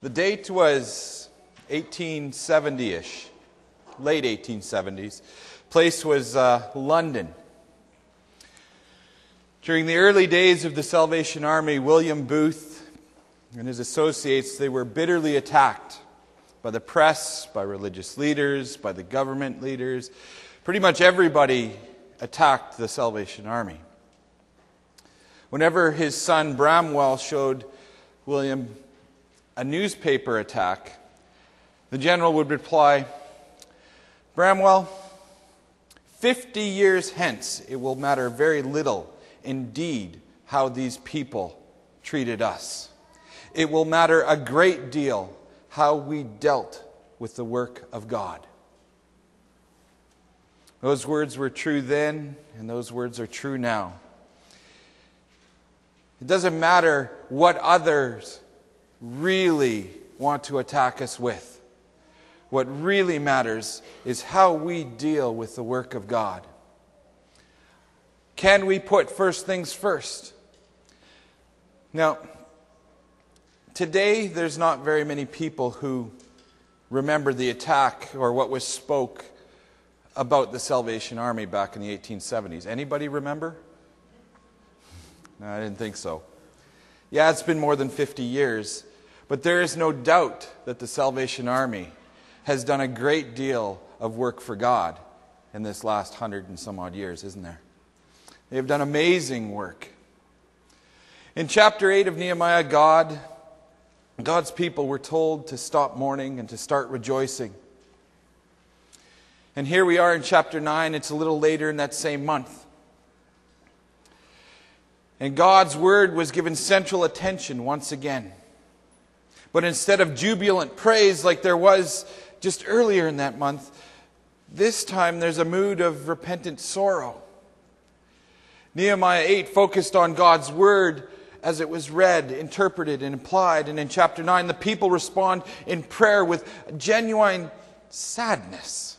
The date was 1870-ish, late 1870s. Place was London. During the early days of the Salvation Army, William Booth and his associates, they were bitterly attacked by the press, by religious leaders, by the government leaders. Pretty much everybody attacked the Salvation Army. Whenever his son Bramwell showed William a newspaper attack, the general would reply, "Bramwell, 50 years hence it will matter very little indeed how these people treated us. It will matter a great deal how we dealt with the work of God." Those words were true then, and those words are true now. It doesn't matter what others really want to attack us with. What really matters is how we deal with the work of God. Can we put first things first? Now, today there's not very many people who remember the attack or what was spoke about the Salvation Army back in the 1870s. Anybody remember? No, I didn't think so. Yeah, it's been more than 50 years, but there is no doubt that the Salvation Army has done a great deal of work for God in this last 100 and some odd years, isn't there? They have done amazing work. In chapter 8 of Nehemiah, God's people were told to stop mourning and to start rejoicing. And here we are in chapter 9, it's a little later in that same month. And God's word was given central attention once again. But instead of jubilant praise like there was just earlier in that month, this time there's a mood of repentant sorrow. Nehemiah 8 focused on God's word as it was read, interpreted, and applied. And in chapter 9, the people respond in prayer with genuine sadness.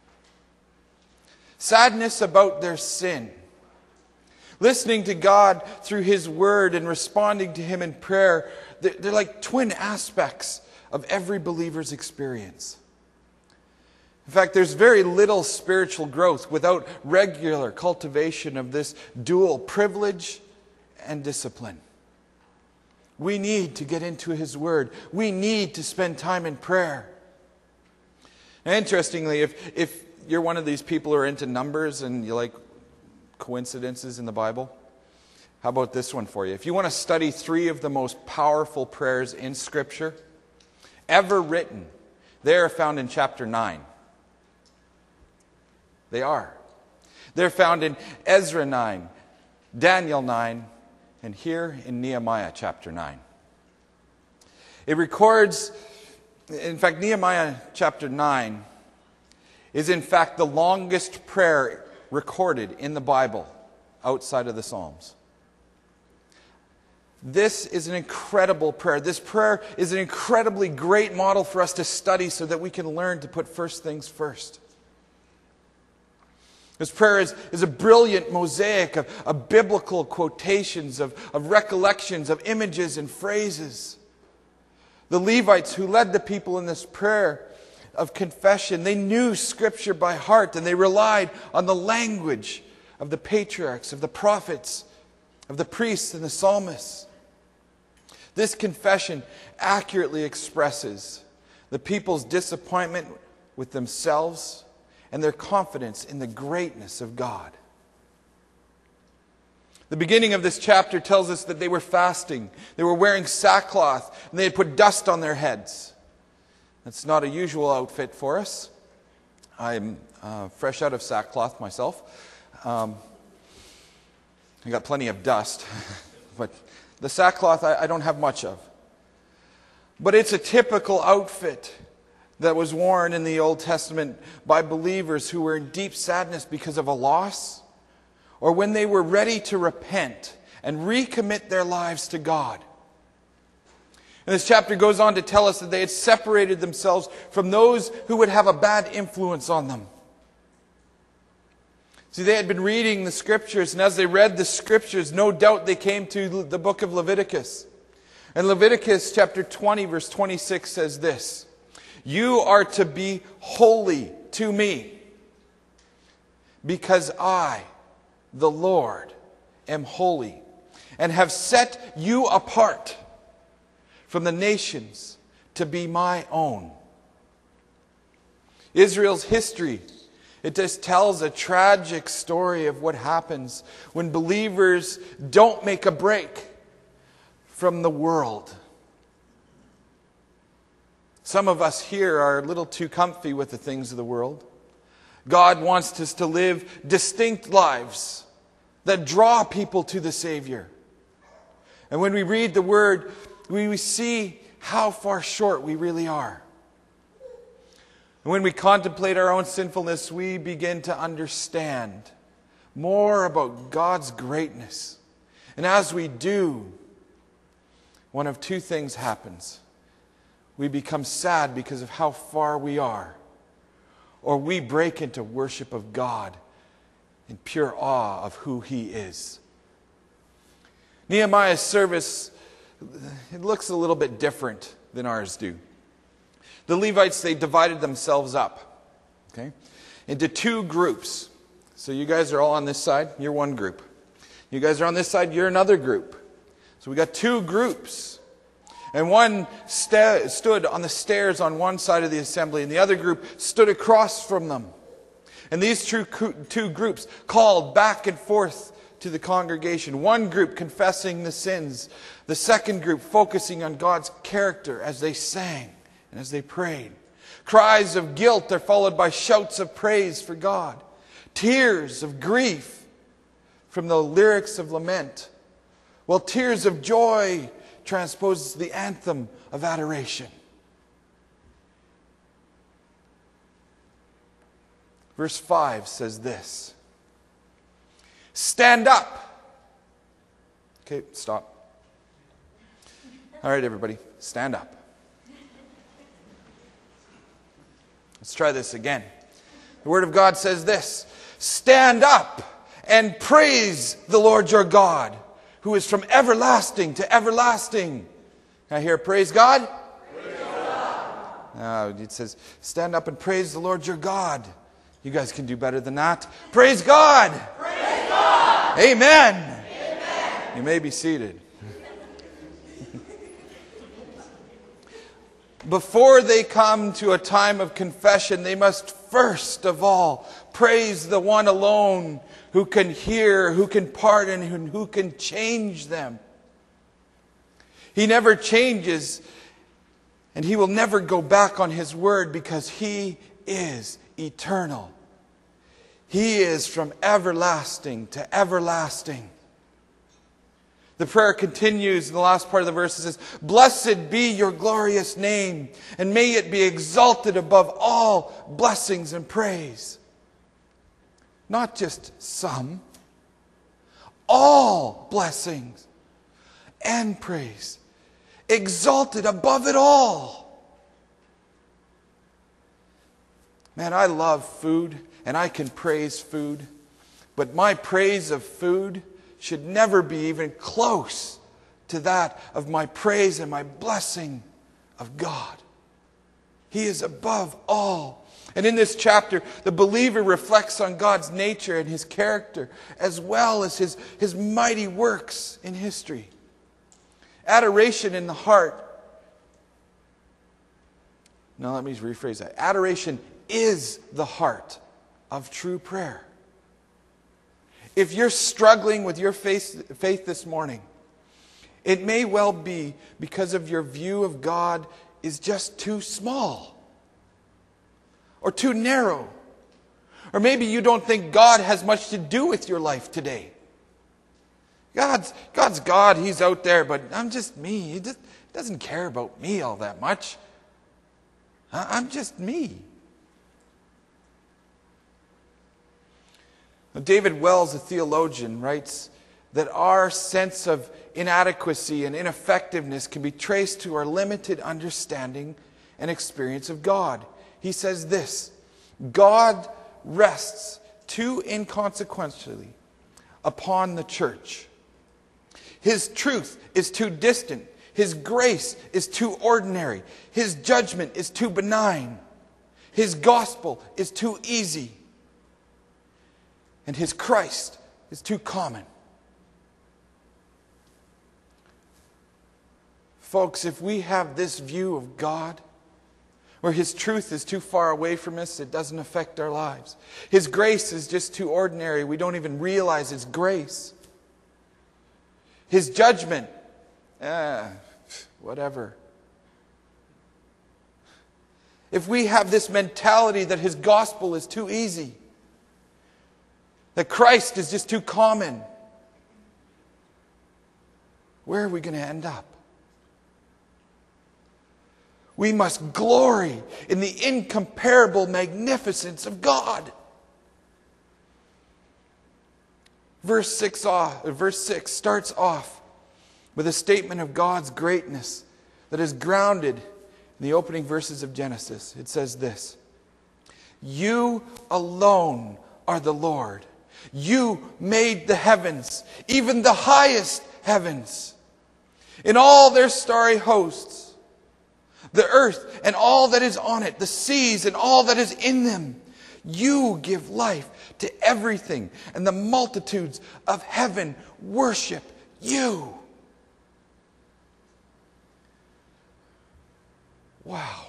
Sadness about their sin. Listening to God through His Word and responding to Him in prayer, they're like twin aspects of every believer's experience. In fact, there's very little spiritual growth without regular cultivation of this dual privilege and discipline. We need to get into His Word. We need to spend time in prayer. Now, interestingly, if you're one of these people who are into numbers and you like coincidences in the Bible, how about this one for you? If you want to study 3 of the most powerful prayers in Scripture ever written, they are found in chapter 9. They are. They're found in Ezra 9, Daniel 9, and here in Nehemiah chapter 9. It records, in fact, Nehemiah chapter 9 is in fact the longest prayer recorded in the Bible outside of the Psalms. This is an incredible prayer. This prayer is an incredibly great model for us to study so that we can learn to put first things first. This prayer is a brilliant mosaic of biblical quotations, of recollections, of images and phrases. The Levites who led the people in this prayer of confession, they knew Scripture by heart, and they relied on the language of the patriarchs, of the prophets, of the priests and the psalmists. This confession accurately expresses the people's disappointment with themselves and their confidence in the greatness of God. The beginning of this chapter tells us that they were fasting, they were wearing sackcloth, and they had put dust on their heads. That's not a usual outfit for us. I'm fresh out of sackcloth myself. I got plenty of dust, but the sackcloth I don't have much of. But it's a typical outfit that was worn in the Old Testament by believers who were in deep sadness because of a loss, or when they were ready to repent and recommit their lives to God. And this chapter goes on to tell us that they had separated themselves from those who would have a bad influence on them. See, they had been reading the Scriptures, and as they read the Scriptures, no doubt they came to the book of Leviticus. And Leviticus chapter 20, verse 26 says this, "You are to be holy to me, because I, the Lord, am holy, and have set you apart from the nations to be my own." Israel's history, it just tells a tragic story of what happens when believers don't make a break from the world. Some of us here are a little too comfy with the things of the world. God wants us to live distinct lives that draw people to the Savior. And when we read the Word, we see how far short we really are. And when we contemplate our own sinfulness, we begin to understand more about God's greatness. And as we do, one of two things happens. We become sad because of how far we are, or we break into worship of God in pure awe of who He is. Nehemiah's service, it looks a little bit different than ours do. The Levites, they divided themselves up, into two groups. So you guys are all on this side, you're one group. You guys are on this side, you're another group. So we got two groups. And one stood on the stairs on one side of the assembly, and the other group stood across from them. And these two groups called back and forth to the congregation. One group confessing the sins, the second group focusing on God's character as they sang and as they prayed. Cries of guilt are followed by shouts of praise for God. Tears of grief from the lyrics of lament, while tears of joy transposes the anthem of adoration. Verse 5 says this, "Stand up." Okay, stop. All right, everybody, stand up. Let's try this again. The Word of God says this, "Stand up and praise the Lord your God, who is from everlasting to everlasting." Can I hear praise God? Praise God. It says, "Stand up and praise the Lord your God." You guys can do better than that. Praise God. Praise God. Amen. Amen. You may be seated. Before they come to a time of confession, they must first of all praise the one alone who can hear, who can pardon, and who can change them. He never changes, and He will never go back on His word because He is eternal. He is from everlasting to everlasting. The prayer continues in the last part of the verse. It says, "Blessed be your glorious name, and may it be exalted above all blessings and praise." Not just some, all blessings and praise. Exalted above it all. Man, I love food, and I can praise food. But my praise of food should never be even close to that of my praise and my blessing of God. He is above all. And in this chapter, the believer reflects on God's nature and His character, as well as His mighty works in history. Adoration in the heart. Now let me rephrase that. Adoration is the heart of true prayer. If you're struggling with your faith this morning, it may well be because of your view of God is just too small or too narrow. Or maybe you don't think God has much to do with your life today. God's God, He's out there, but I'm just me. He doesn't care about me all that much. I'm just me. David Wells, a theologian, writes that our sense of inadequacy and ineffectiveness can be traced to our limited understanding and experience of God. He says this, "God rests too inconsequentially upon the church. His truth is too distant. His grace is too ordinary. His judgment is too benign. His gospel is too easy. And His Christ is too common. Folks, if we have this view of God, where His truth is too far away from us, it doesn't affect our lives. His grace is just too ordinary. We don't even realize it's grace. His judgment, whatever. If we have this mentality that His gospel is too easy, that Christ is just too common, where are we going to end up? We must glory in the incomparable magnificence of God. Verse 6 starts off with a statement of God's greatness that is grounded in the opening verses of Genesis. It says this: "You alone are the Lord. You made the heavens, even the highest heavens, in all their starry hosts, the earth and all that is on it, the seas and all that is in them. You give life to everything, and the multitudes of heaven worship you." Wow.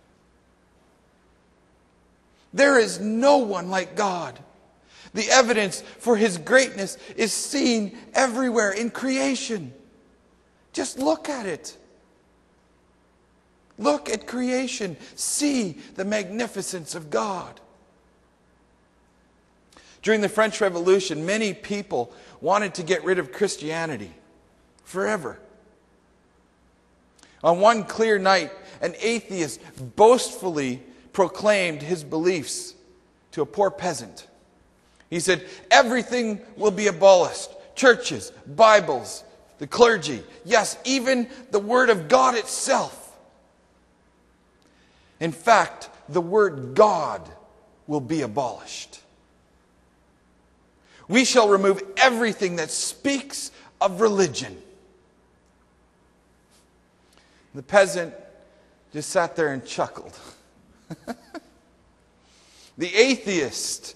There is no one like God. The evidence for His greatness is seen everywhere in creation. Just look at it. Look at creation. See the magnificence of God. During the French Revolution, many people wanted to get rid of Christianity forever. On one clear night, an atheist boastfully proclaimed his beliefs to a poor peasant. He said, "Everything will be abolished. Churches, Bibles, the clergy, yes, even the Word of God itself. In fact, the word God will be abolished. We shall remove everything that speaks of religion." The peasant just sat there and chuckled. The atheist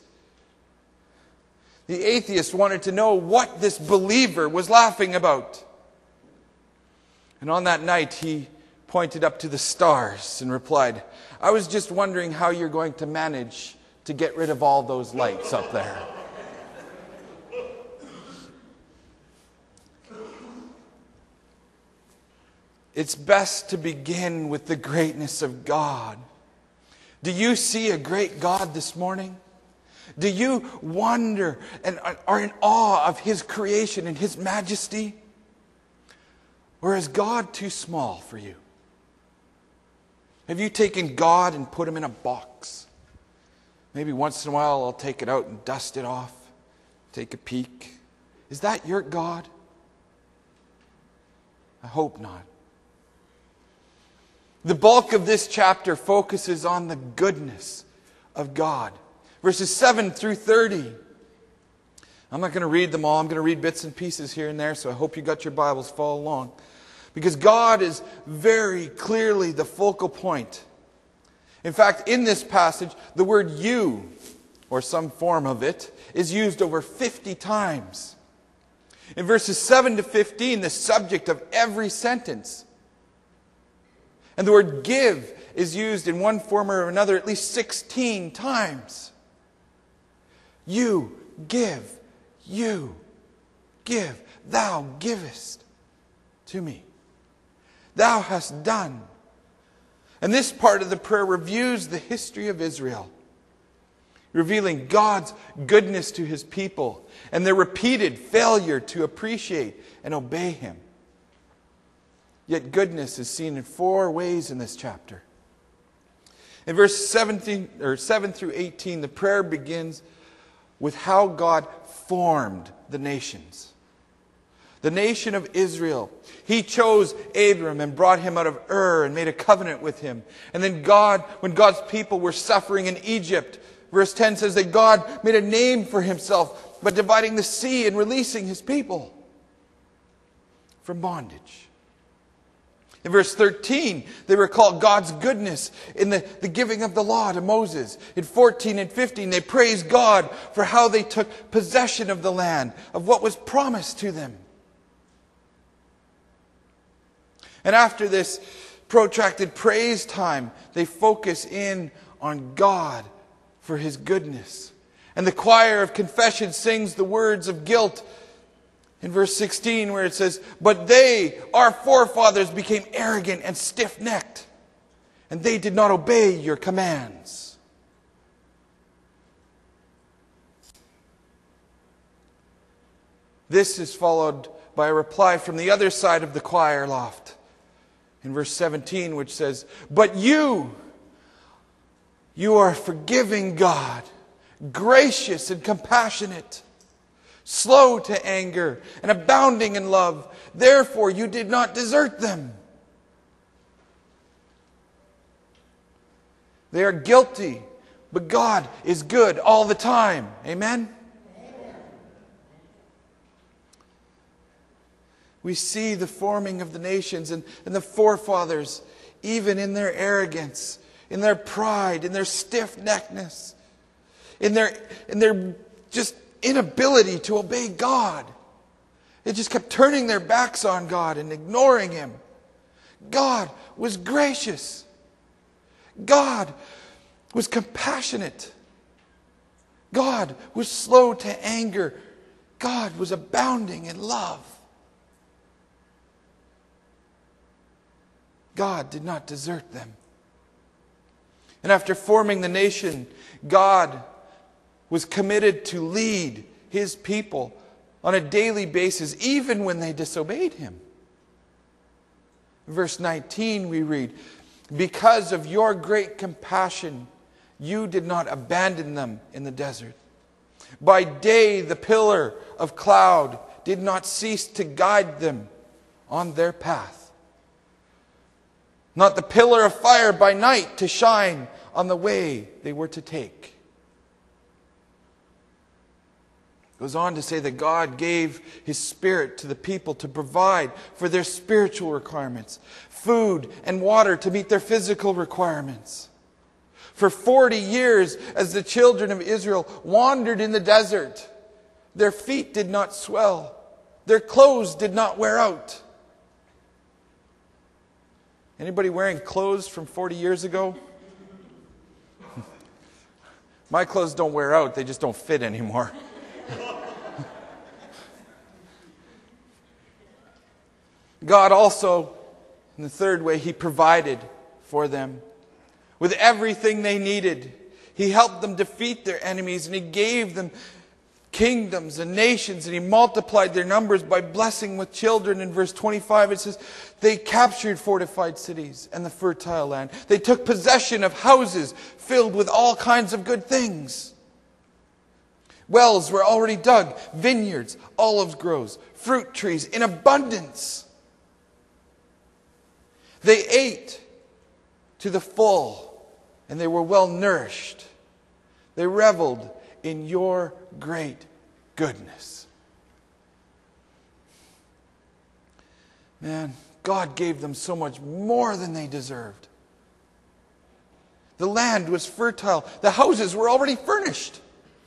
wanted to know what this believer was laughing about. And on that night, he pointed up to the stars and replied, "I was just wondering how you're going to manage to get rid of all those lights up there." It's best to begin with the greatness of God. Do you see a great God this morning? Do you wonder and are in awe of His creation and His majesty? Or is God too small for you? Have you taken God and put Him in a box? Maybe once in a while I'll take it out and dust it off, take a peek. Is that your God? I hope not. The bulk of this chapter focuses on the goodness of God. Verses 7 through 30. I'm not going to read them all. I'm going to read bits and pieces here and there, so I hope you got your Bibles. Follow along. Because God is very clearly the focal point. In fact, in this passage, the word "you," or some form of it, is used over 50 times. In verses 7 to 15, the subject of every sentence. And the word "give" is used in one form or another at least 16 times. You give, thou givest to me. Thou hast done. And this part of the prayer reviews the history of Israel, revealing God's goodness to His people and their repeated failure to appreciate and obey Him. Yet goodness is seen in 4 ways in this chapter. In verse 7 through 18, the prayer begins with how God formed the nations. The nation of Israel. He chose Abram and brought him out of Ur and made a covenant with him. And then when God's people were suffering in Egypt, verse 10 says that God made a name for Himself by dividing the sea and releasing His people from bondage. In verse 13, they recall God's goodness in the giving of the law to Moses. In 14 and 15, they praise God for how they took possession of the land, of what was promised to them. And after this protracted praise time, they focus in on God for His goodness. And the choir of confession sings the words of guilt in verse 16, where it says, "But they, our forefathers, became arrogant and stiff-necked, and they did not obey your commands." This is followed by a reply from the other side of the choir loft in verse 17, which says, "But you are a forgiving God, gracious and compassionate, slow to anger, and abounding in love. Therefore you did not desert them." They are guilty, but God is good all the time. Amen? Amen. We see the forming of the nations and the forefathers, even in their arrogance, in their pride, in their stiff-neckedness, in their just inability to obey God. They just kept turning their backs on God and ignoring Him. God was gracious. God was compassionate. God was slow to anger. God was abounding in love. God did not desert them. And after forming the nation, God was committed to lead His people on a daily basis, even when they disobeyed Him. In verse 19 we read, "Because of your great compassion, you did not abandon them in the desert. By day the pillar of cloud did not cease to guide them on their path. Not the pillar of fire by night to shine on the way they were to take." Goes on to say that God gave His Spirit to the people to provide for their spiritual requirements, food and water to meet their physical requirements. For 40 years, as the children of Israel wandered in the desert, their feet did not swell, their clothes did not wear out. Anybody wearing clothes from 40 years ago? My clothes don't wear out, they just don't fit anymore. God also, in the third way, He provided for them with everything they needed. He helped them defeat their enemies, and He gave them kingdoms and nations, and He multiplied their numbers by blessing with children. In verse 25 it says, they captured fortified cities and the fertile land. They took possession of houses filled with all kinds of good things. Wells were already dug, vineyards, olive groves, fruit trees in abundance. They ate to the full, and they were well nourished. They reveled in your great goodness. Man, God gave them so much more than they deserved. The land was fertile. The houses were already furnished.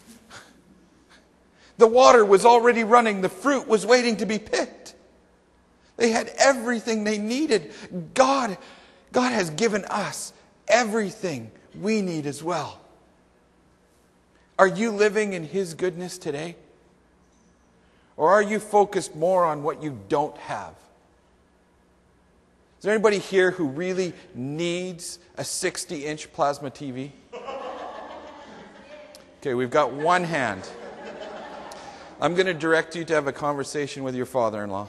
The water was already running. The fruit was waiting to be picked. They had everything they needed. God has given us everything we need as well. Are you living in His goodness today? Or are you focused more on what you don't have? Is there anybody here who really needs a 60-inch plasma TV? Okay, we've got one hand. I'm going to direct you to have a conversation with your father-in-law.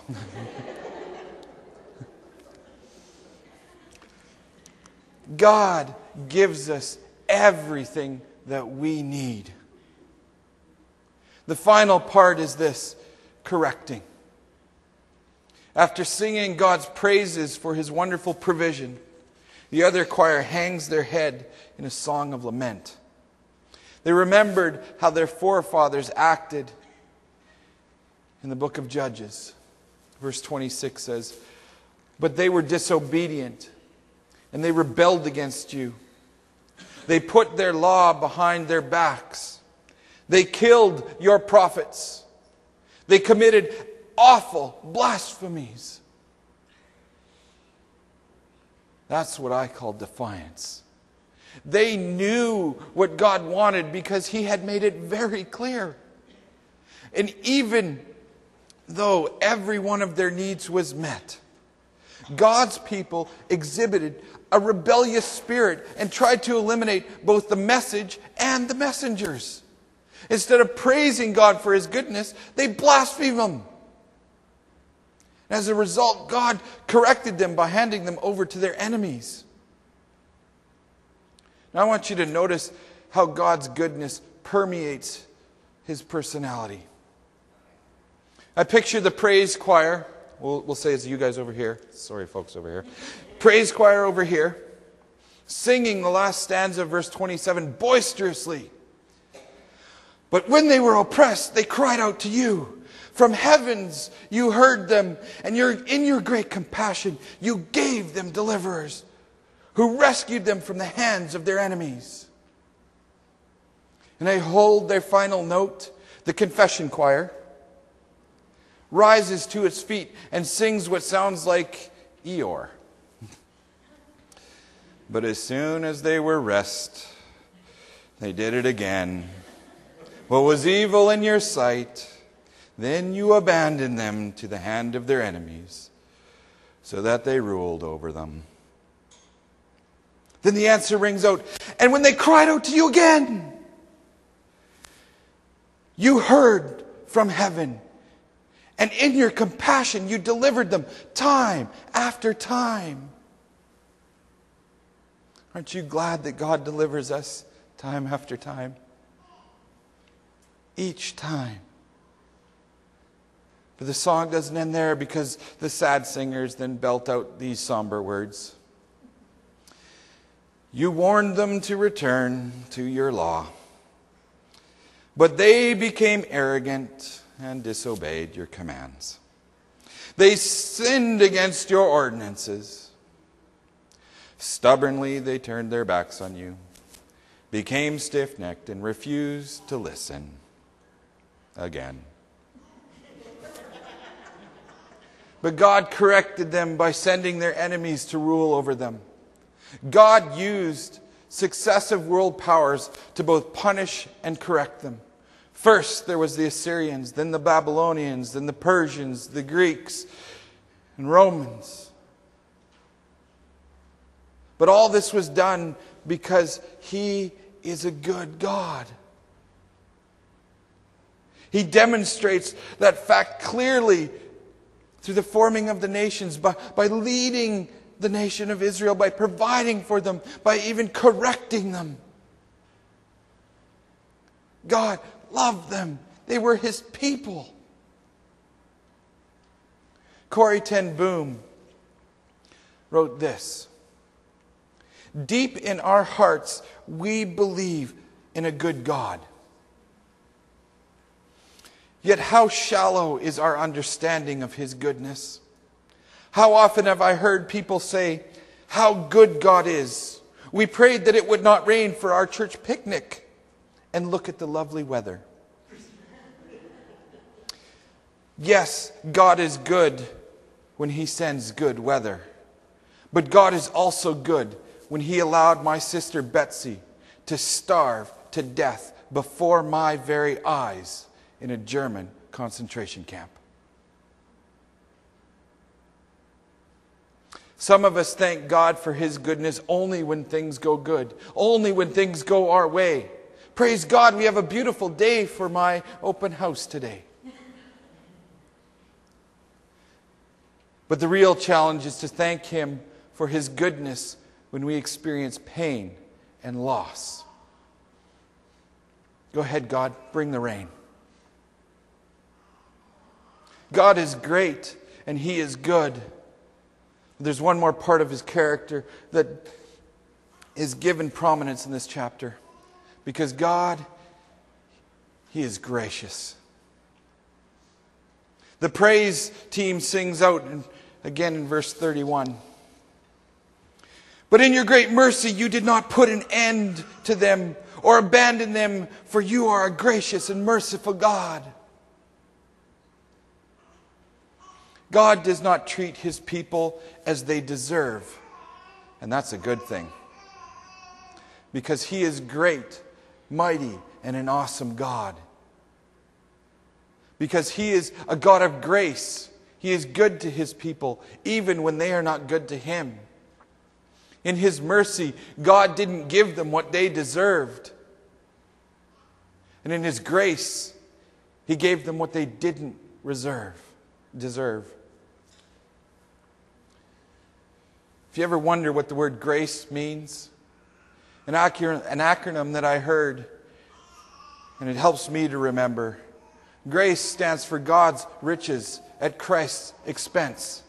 God gives us everything that we need. The final part is this: correcting. After singing God's praises for His wonderful provision, the other choir hangs their head in a song of lament. They remembered how their forefathers acted in the book of Judges. Verse 26 says, But they were disobedient, and they rebelled against you. They put their law behind their backs. They killed your prophets. They committed awful blasphemies. That's what I call defiance. They knew what God wanted because He had made it very clear. And even though every one of their needs was met, God's people exhibited a rebellious spirit and tried to eliminate both the message and the messengers. Instead of praising God for His goodness, they blasphemed Him. As a result, God corrected them by handing them over to their enemies. Now I want you to notice how God's goodness permeates His personality. I picture the praise choir. We'll say it's you guys over here. Sorry, folks over here. Praise choir over here, singing the last stanza of verse 27 boisterously. But when they were oppressed, they cried out to you. From heavens you heard them, and in your great compassion you gave them deliverers who rescued them from the hands of their enemies. And they hold their final note. The confession choir rises to its feet and sings what sounds like Eeyore. But as soon as they were rest, they did it again. What was evil in your sight, then you abandoned them to the hand of their enemies, so that they ruled over them. Then the answer rings out, and when they cried out to you again, you heard from heaven, and in your compassion you delivered them time after time. Aren't you glad that God delivers us time after time? Each time. But the song doesn't end there, because the sad singers then belt out these somber words. You warned them to return to your law, but they became arrogant and disobeyed your commands. They sinned against your ordinances. Stubbornly they turned their backs on you, became stiff-necked, and refused to listen again. But God corrected them by sending their enemies to rule over them. God used successive world powers to both punish and correct them. First, there was the Assyrians, then the Babylonians, then the Persians, the Greeks, and Romans. But all this was done because He is a good God. He demonstrates that fact clearly through the forming of the nations, by leading the nation of Israel, by providing for them, by even correcting them. God loved them. They were His people. Corrie ten Boom wrote this: deep in our hearts, we believe in a good God. Yet how shallow is our understanding of His goodness? How often have I heard people say how good God is. We prayed that it would not rain for our church picnic. And look at the lovely weather. Yes, God is good when He sends good weather. But God is also good when He allowed my sister Betsy to starve to death before my very eyes in a German concentration camp. Some of us thank God for His goodness only when things go good, only when things go our way. Praise God, we have a beautiful day for my open house today. But the real challenge is to thank Him for His goodness when we experience pain and loss. Go ahead, God, bring the rain. God is great and He is good. There's one more part of His character that is given prominence in this chapter. Because God, He is gracious. The praise team sings out in again in verse 31. But in your great mercy you did not put an end to them or abandon them, for you are a gracious and merciful God. God does not treat his people as they deserve. And that's a good thing. Because he is great, mighty, and an awesome God. Because he is a God of grace. He is good to his people, even when they are not good to him. In his mercy, God didn't give them what they deserved. And in his grace, he gave them what they didn't deserve. If you ever wonder what the word grace means, an acronym that I heard, and it helps me to remember. Grace stands for God's riches at Christ's expense.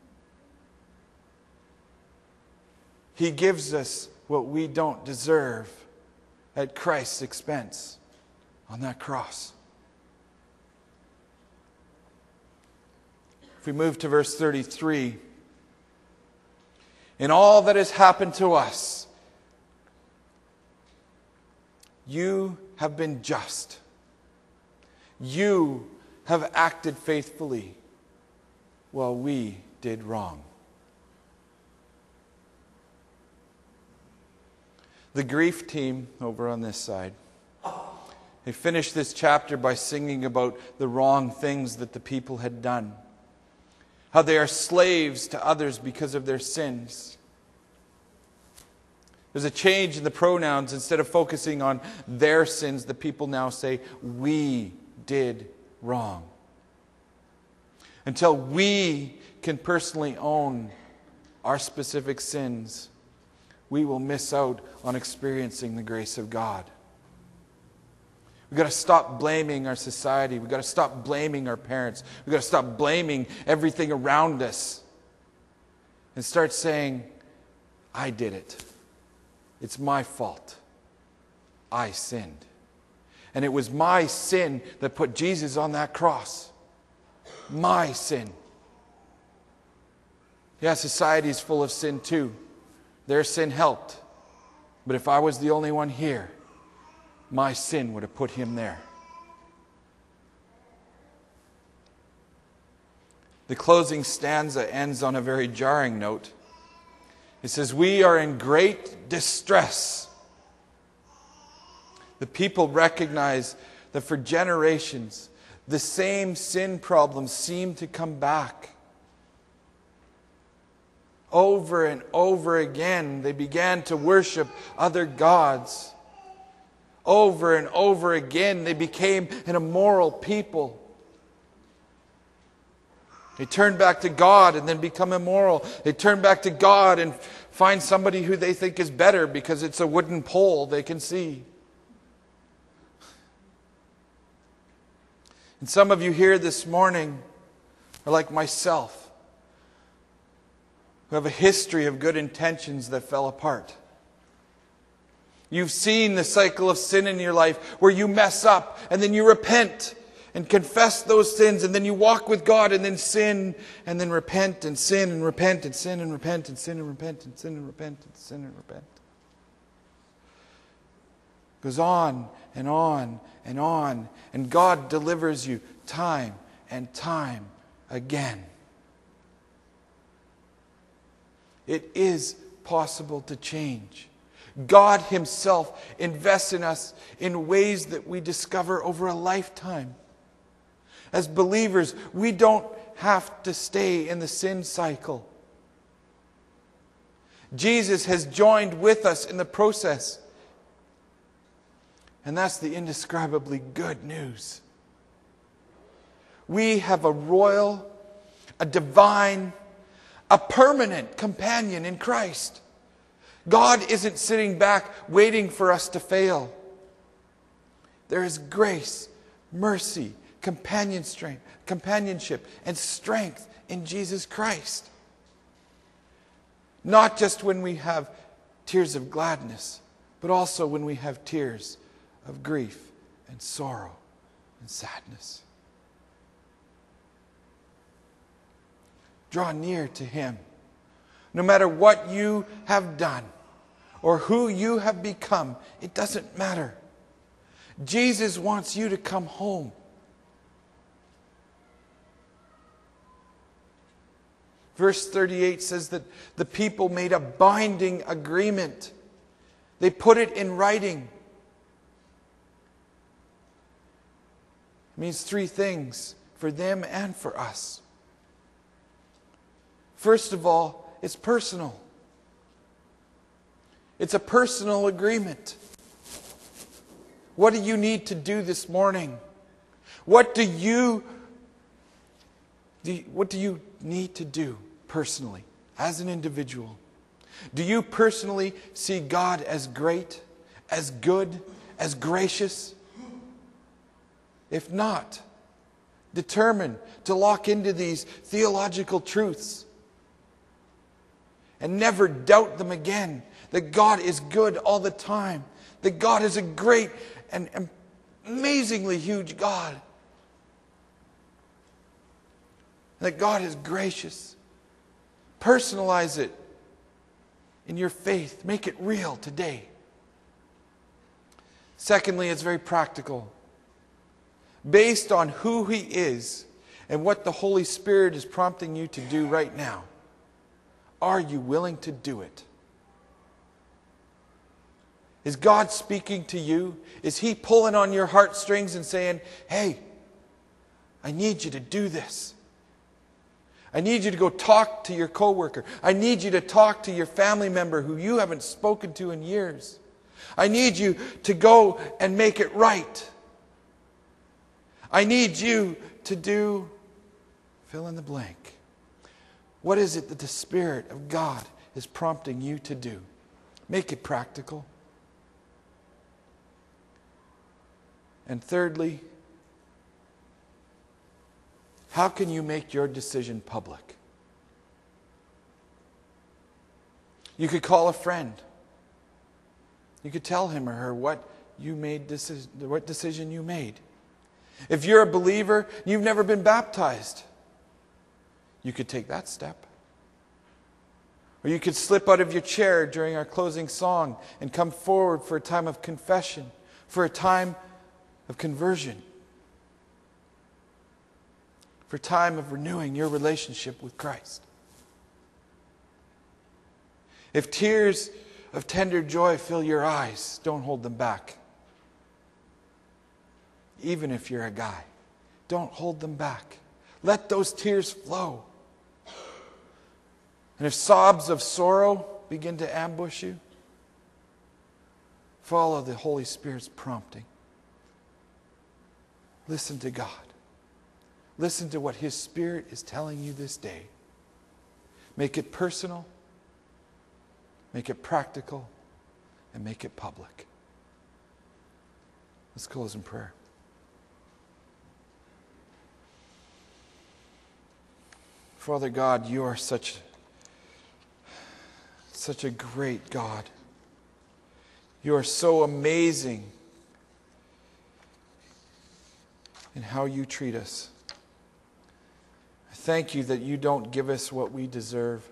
He gives us what we don't deserve at Christ's expense on that cross. If we move to verse 33, in all that has happened to us, you have been just. You have acted faithfully while we did wrong. The grief team over on this side, they finished this chapter by singing about the wrong things that the people had done. How they are slaves to others because of their sins. There's a change in the pronouns. Instead of focusing on their sins, the people now say, we did wrong. Until we can personally own our specific sins, we will miss out on experiencing the grace of God. We've got to stop blaming our society. We've got to stop blaming our parents. We've got to stop blaming everything around us. And start saying, I did it. It's my fault. I sinned. And it was my sin that put Jesus on that cross. My sin. Yeah, society is full of sin too. Their sin helped. But if I was the only one here, my sin would have put him there. The closing stanza ends on a very jarring note. It says, we are in great distress. The people recognize that for generations, the same sin problems seem to come back. Over and over again, they began to worship other gods. Over and over again, they became an immoral people. They turn back to God and then become immoral. They turn back to God and find somebody who they think is better because it's a wooden pole they can see. And some of you here this morning are like myself, who have a history of good intentions that fell apart. You've seen the cycle of sin in your life where you mess up and then you repent and confess those sins, and then you walk with God and then sin and then repent and sin and repent and sin and repent and sin and repent and sin and repent and sin and repent. It goes on and on and on, and God delivers you time and time again. It is possible to change. God himself invests in us in ways that we discover over a lifetime. As believers, we don't have to stay in the sin cycle. Jesus has joined with us in the process. And that's the indescribably good news. We have a royal, a divine, a permanent companion in Christ. God isn't sitting back waiting for us to fail. There is grace, mercy, companionship, and strength in Jesus Christ. Not just when we have tears of gladness, but also when we have tears of grief and sorrow and sadness. Draw near to Him. No matter what you have done or who you have become, it doesn't matter. Jesus wants you to come home. Verse 38 says that the people made a binding agreement. They put it in writing. It means three things for them and for us. First of all, it's personal. It's a personal agreement. What do you need to do this morning? What do you need to do personally, as an individual? Do you personally see God as great, as good, as gracious? If not, determine to lock into these theological truths and never doubt them again. That God is good all the time. That God is a great and amazingly huge God. That God is gracious. Personalize it in your faith. Make it real today. Secondly, it's very practical. Based on who He is and what the Holy Spirit is prompting you to do right now, are you willing to do it? Is God speaking to you? Is He pulling on your heartstrings and saying, hey, I need you to do this. I need you to go talk to your coworker. I need you to talk to your family member who you haven't spoken to in years. I need you to go and make it right. I need you to do, fill in the blank. What is it that the Spirit of God is prompting you to do? Make it practical. And thirdly, how can you make your decision public? You could call a friend. You could tell him or her what decision you made. If you're a believer, you've never been baptized, you could take that step. Or you could slip out of your chair during our closing song and come forward for a time of confession, for a time of conversion, for a time of renewing your relationship with Christ. If tears of tender joy fill your eyes, don't hold them back. Even if you're a guy, don't hold them back. Let those tears flow. And if sobs of sorrow begin to ambush you, follow the Holy Spirit's prompting. Listen to God. Listen to what His Spirit is telling you this day. Make it personal, make it practical, and make it public. Let's close in prayer. Father God, you are such a great God. You are so amazing in how you treat us. I thank you that you don't give us what we deserve,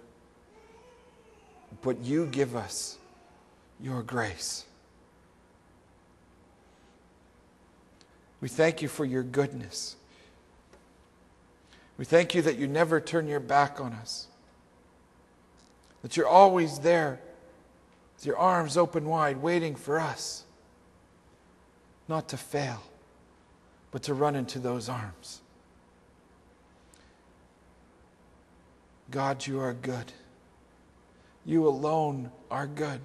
but you give us your grace. We thank you for your goodness. We thank you that you never turn your back on us. That you're always there with your arms open wide, waiting for us not to fail, but to run into those arms. God, you are good. You alone are good.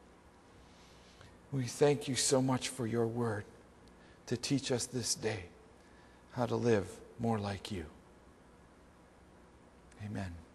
We thank you so much for your word to teach us this day how to live more like you. Amen.